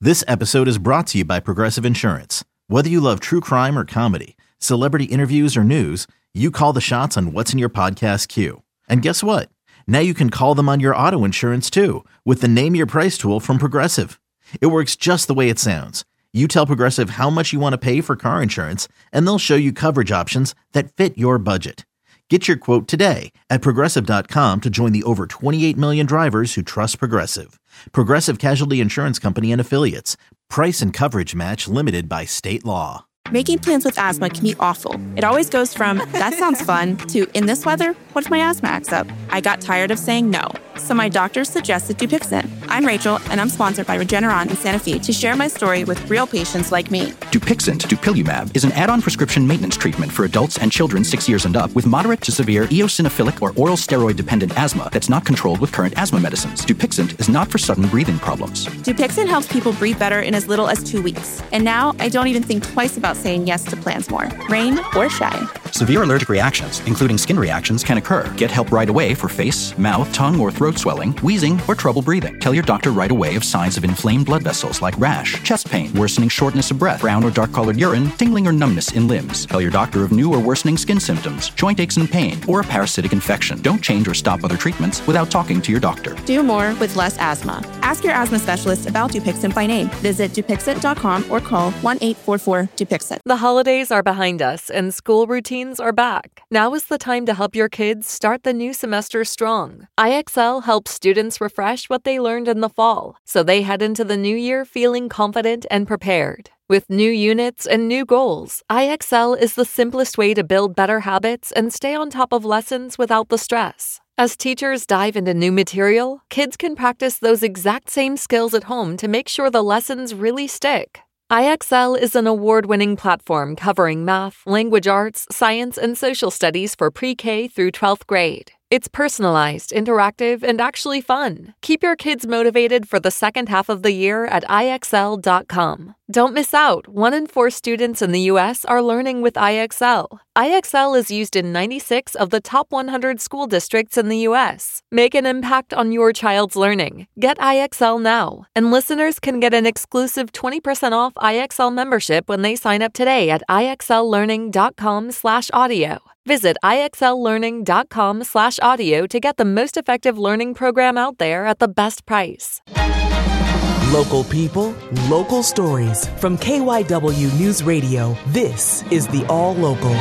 This episode is brought to you by Progressive Insurance. Whether you love true crime or comedy, celebrity interviews or news, you call the shots on what's in your podcast queue. And guess what? Now you can call them on your auto insurance too with the Name Your Price tool from Progressive. It works just the way it sounds. You tell Progressive how much you want to pay for car insurance, and they'll show you coverage options that fit your budget. Get your quote today at Progressive.com to join the over 28 million drivers who trust Progressive. Progressive Casualty Insurance Company and Affiliates. Price and coverage match limited by state law. Making plans with asthma can be awful. It always goes from, that sounds fun, to, in this weather, what if my asthma acts up? I got tired of saying no, so my doctor suggested Dupixent. I'm Rachel, and I'm sponsored by Regeneron and Sanofi to share my story with real patients like me. Dupixent, dupilumab, is an add-on prescription maintenance treatment for adults and children 6 years and up with moderate to severe eosinophilic or oral steroid-dependent asthma that's not controlled with current asthma medicines. Dupixent is not for sudden breathing problems. Dupixent helps people breathe better in as little as 2 weeks. And now I don't even think twice about saying yes to plans more, rain or shine. Severe allergic reactions, including skin reactions, can occur. Get help right away for face, mouth, tongue, or throat swelling, wheezing, or trouble breathing. Tell your doctor right away of signs of inflamed blood vessels like rash, chest pain, worsening shortness of breath, brown or dark-colored urine, tingling or numbness in limbs. Tell your doctor of new or worsening skin symptoms, joint aches and pain, or a parasitic infection. Don't change or stop other treatments without talking to your doctor. Do more with less asthma. Ask your asthma specialist about Dupixent by name. Visit Dupixent.com or call 1-844-DUPIXENT. The holidays are behind us and school routines are back. Now is the time to help your kids start the new semester strong. IXL helps students refresh what they learned in the fall, so they head into the new year feeling confident and prepared. With new units and new goals, IXL is the simplest way to build better habits and stay on top of lessons without the stress. As teachers dive into new material, kids can practice those exact same skills at home to make sure the lessons really stick. IXL is an award-winning platform covering math, language arts, science, and social studies for pre-K through 12th grade. It's personalized, interactive, and actually fun. Keep your kids motivated for the second half of the year at IXL.com. Don't miss out. 1 in 4 students in the U.S. are learning with IXL. IXL is used in 96 of the top 100 school districts in the U.S. Make an impact on your child's learning. Get IXL now. And listeners can get an exclusive 20% off IXL membership when they sign up today at IXLlearning.com/audio. Visit IXLlearning.com/audio to get the most effective learning program out there at the best price. Local people, local stories. From KYW News Radio, this is the All Local.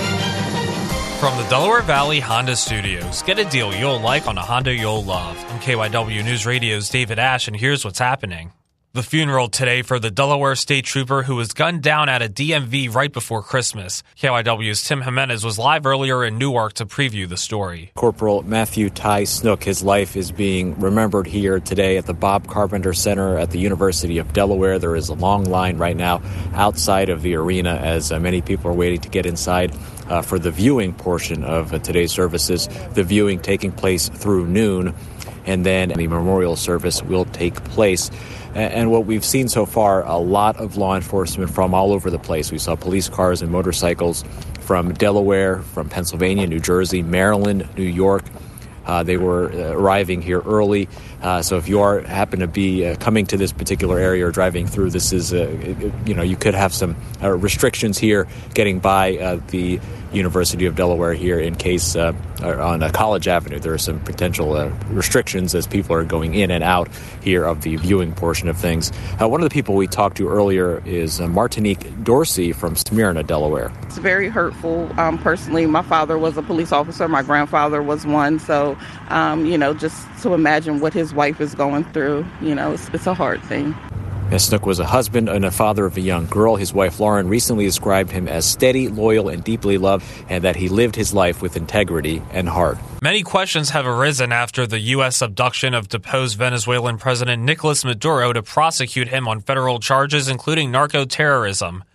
From the Delaware Valley Honda Studios, get a deal you'll like on a Honda you'll love. I'm KYW News Radio's David Ash, and here's what's happening. The funeral today for the Delaware State Trooper who was gunned down at a DMV right before Christmas. KYW's Tim Jimenez was live earlier in Newark to preview the story. Corporal Matthew Ty Snook, his life is being remembered here today at the Bob Carpenter Center at the University of Delaware. There is a long line right now outside of the arena as many people are waiting to get inside for the viewing portion of today's services. The viewing taking place through noon, and then the memorial service will take place. And what we've seen so far, a lot of law enforcement from all over the place. We saw police cars and motorcycles from Delaware, from Pennsylvania, New Jersey, Maryland, New York. They were arriving here early. So if you happen to be coming to this particular area or driving through, this is, you could have some restrictions here getting by the University of Delaware here in case on College Avenue there are some potential restrictions as people are going in and out here of the viewing portion of things. One of the people we talked to earlier is Martinique Dorsey from Smyrna, Delaware. It's very hurtful. Personally, my father was a police officer. My grandfather was one. So, just to imagine what his wife is going through, it's a hard thing. Snook was a husband and a father of a young girl. His wife, Lauren, recently described him as steady, loyal, and deeply loved, and that he lived his life with integrity and heart. Many questions have arisen after the U.S. abduction of deposed Venezuelan President Nicolas Maduro to prosecute him on federal charges, including narco-terrorism.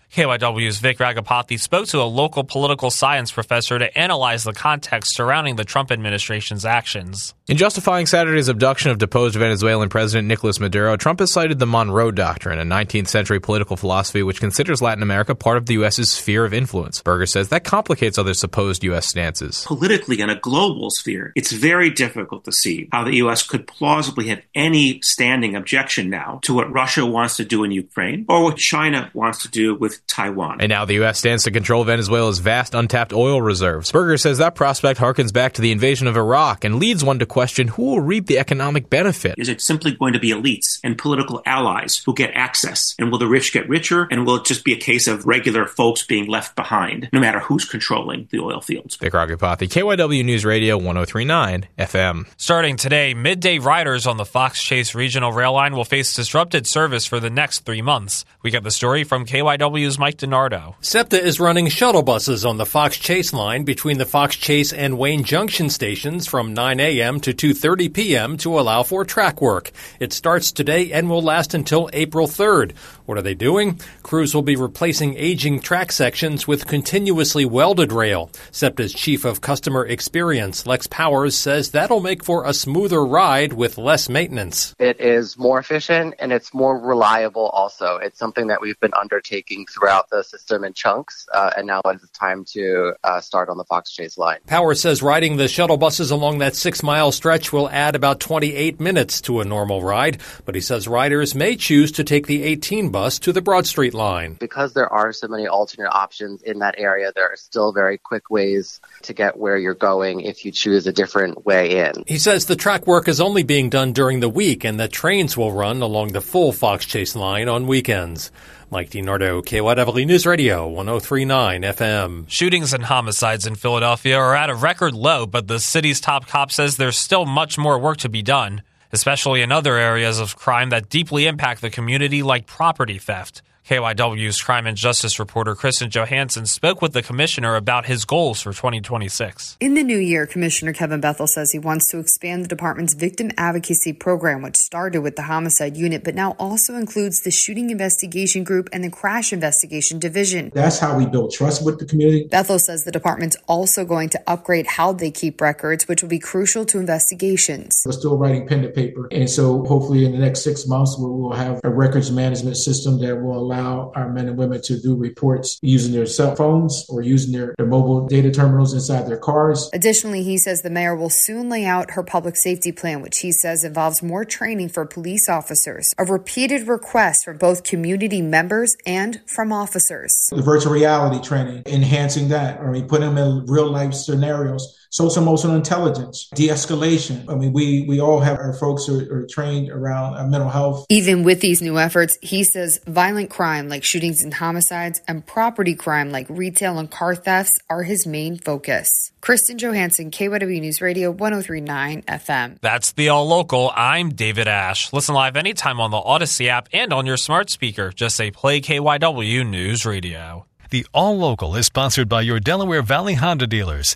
KYW's Vic Ragapathy spoke to a local political science professor to analyze the context surrounding the Trump administration's actions. In justifying Saturday's abduction of deposed Venezuelan President Nicolas Maduro, Trump has cited the Monroe Doctrine, a 19th century political philosophy which considers Latin America part of the U.S.'s sphere of influence. Berger says that complicates other supposed U.S. stances. Politically, in a global sphere, it's very difficult to see how the U.S. could plausibly have any standing objection now to what Russia wants to do in Ukraine or what China wants to do with Taiwan. And now the U.S. stands to control Venezuela's vast untapped oil reserves. Berger says that prospect harkens back to the invasion of Iraq and leads one to question who will reap the economic benefit. Is it simply going to be elites and political allies who get access? And will the rich get richer? And will it just be a case of regular folks being left behind, no matter who's controlling the oil fields? Vic Ragapathy, KYW News Radio 103.9 FM. Starting today, midday riders on the Fox Chase Regional Rail Line will face disrupted service for the next 3 months. We get the story from KYW's Mike DiNardo. SEPTA is running shuttle buses on the Fox Chase line between the Fox Chase and Wayne Junction stations from 9 a.m. to 2:30 p.m. to allow for track work. It starts today and will last until April 3rd. What are they doing? Crews will be replacing aging track sections with continuously welded rail. SEPTA's Chief of Customer Experience, Lex Powers, says that'll make for a smoother ride with less maintenance. It is more efficient and it's more reliable also. It's something that we've been undertaking throughout the system in chunks, and now it's time to start on the Fox Chase line. Powers says riding the shuttle buses along that 6-mile stretch will add about 28 minutes to a normal ride, but he says riders may choose to take the 18 bus to the Broad Street line. Because there are so many alternate options in that area, there are still very quick ways to get where you're going if you choose a different way in. He says the track work is only being done during the week and that trains will run along the full Fox Chase line on weekends. Mike DiNardo, KYW News Radio 103.9 FM. Shootings and homicides in Philadelphia are at a record low, but the city's top cop says there's still much more work to be done, especially in other areas of crime that deeply impact the community like property theft. KYW's crime and justice reporter Kristen Johansson spoke with the commissioner about his goals for 2026. In the new year, Commissioner Kevin Bethel says he wants to expand the department's victim advocacy program, which started with the homicide unit, but now also includes the shooting investigation group and the crash investigation division. That's how we build trust with the community. Bethel says the department's also going to upgrade how they keep records, which will be crucial to investigations. We're still writing pen to paper. And so hopefully in the next 6 months, we will have a records management system that will allow our men and women to do reports using their cell phones or using their mobile data terminals inside their cars. Additionally, he says the mayor will soon lay out her public safety plan, which he says involves more training for police officers, a repeated request from both community members and from officers. The virtual reality training, enhancing that, putting them in real life scenarios. Social emotional intelligence, de-escalation. We all have our folks who are trained around mental health. Even with these new efforts, he says violent crime like shootings and homicides and property crime like retail and car thefts are his main focus. Kristen Johansson, KYW News Radio 103.9 FM. That's the All Local. I'm David Ash. Listen live anytime on the Odyssey app and on your smart speaker. Just say play KYW News Radio. The All Local is sponsored by your Delaware Valley Honda dealers.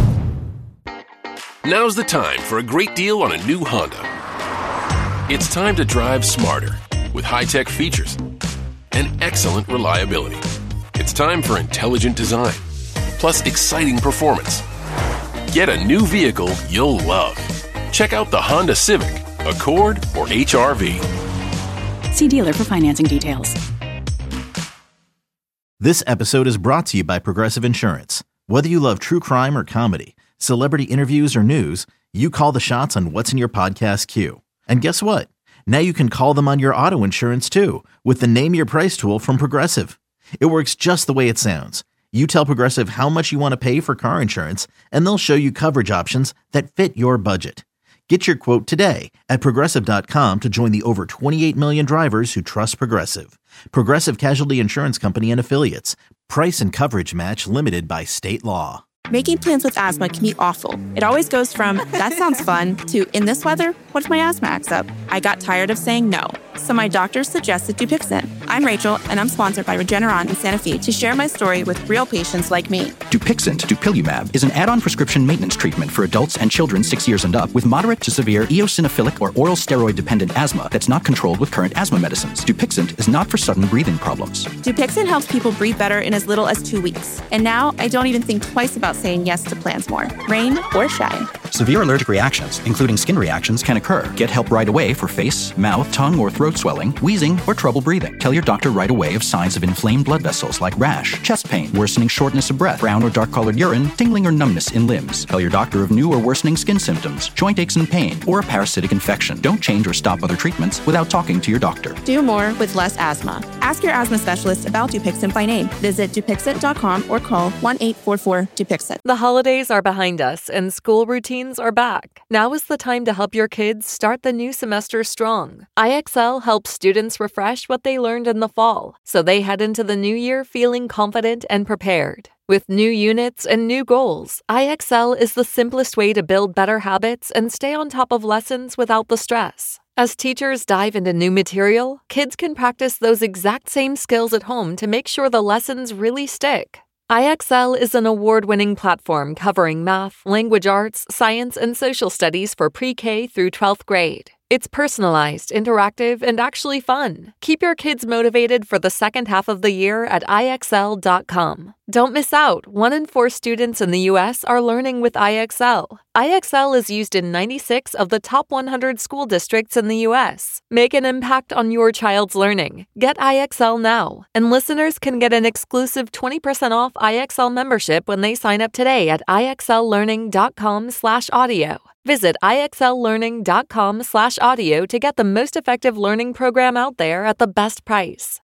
Now's the time for a great deal on a new Honda. It's time to drive smarter with high-tech features and excellent reliability. It's time for intelligent design, plus exciting performance. Get a new vehicle you'll love. Check out the Honda Civic, Accord, or HR-V. See dealer for financing details. This episode is brought to you by Progressive Insurance. Whether you love true crime or comedy, celebrity interviews or news, you call the shots on what's in your podcast queue. And guess what? Now you can call them on your auto insurance too with the Name Your Price tool from Progressive. It works just the way it sounds. You tell Progressive how much you want to pay for car insurance, and they'll show you coverage options that fit your budget. Get your quote today at Progressive.com to join the over 28 million drivers who trust Progressive. Progressive Casualty Insurance Company and Affiliates. Price and coverage match limited by state law. Making plans with asthma can be awful. It always goes from, that sounds fun, to, in this weather, what if my asthma acts up? I got tired of saying no. so my doctor suggested Dupixent. I'm Rachel, and I'm sponsored by Regeneron in Santa Fe to share my story with real patients like me. Dupixent, dupilumab, is an add-on prescription maintenance treatment for adults and children 6 years and up with moderate to severe eosinophilic or oral steroid-dependent asthma that's not controlled with current asthma medicines. Dupixent is not for sudden breathing problems. Dupixent helps people breathe better in as little as 2 weeks. And now I don't even think twice about saying yes to plans more, rain or shine. Severe allergic reactions, including skin reactions, can occur. Get help right away for face, mouth, tongue, or throat swelling, wheezing, or trouble breathing. Tell your doctor right away of signs of inflamed blood vessels like rash, chest pain, worsening shortness of breath, brown or dark-colored urine, tingling or numbness in limbs. Tell your doctor of new or worsening skin symptoms, joint aches and pain, or a parasitic infection. Don't change or stop other treatments without talking to your doctor. Do more with less asthma. Ask your asthma specialist about Dupixent by name. Visit Dupixent.com or call 1-844-DUPIXENT. The holidays are behind us and school routines are back. Now is the time to help your kids start the new semester strong. IXL helps students refresh what they learned in the fall, so they head into the new year feeling confident and prepared. With new units and new goals, IXL is the simplest way to build better habits and stay on top of lessons without the stress. As teachers dive into new material, kids can practice those exact same skills at home to make sure the lessons really stick. IXL is an award-winning platform covering math, language arts, science, and social studies for pre-K through 12th grade. It's personalized, interactive, and actually fun. Keep your kids motivated for the second half of the year at IXL.com. Don't miss out. 1 in 4 students in the U.S. are learning with IXL. IXL is used in 96 of the top 100 school districts in the U.S. Make an impact on your child's learning. Get IXL now. And listeners can get an exclusive 20% off IXL membership when they sign up today at IXLlearning.com/audio. Visit IXLlearning.com/audio to get the most effective learning program out there at the best price.